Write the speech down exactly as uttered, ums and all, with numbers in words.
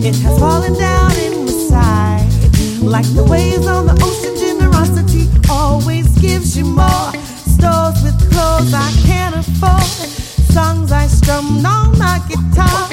It has fallen down in my side. Like the waves on the ocean, generosity always gives you more. Stores with clothes I can't afford. Songs I strum on my guitar.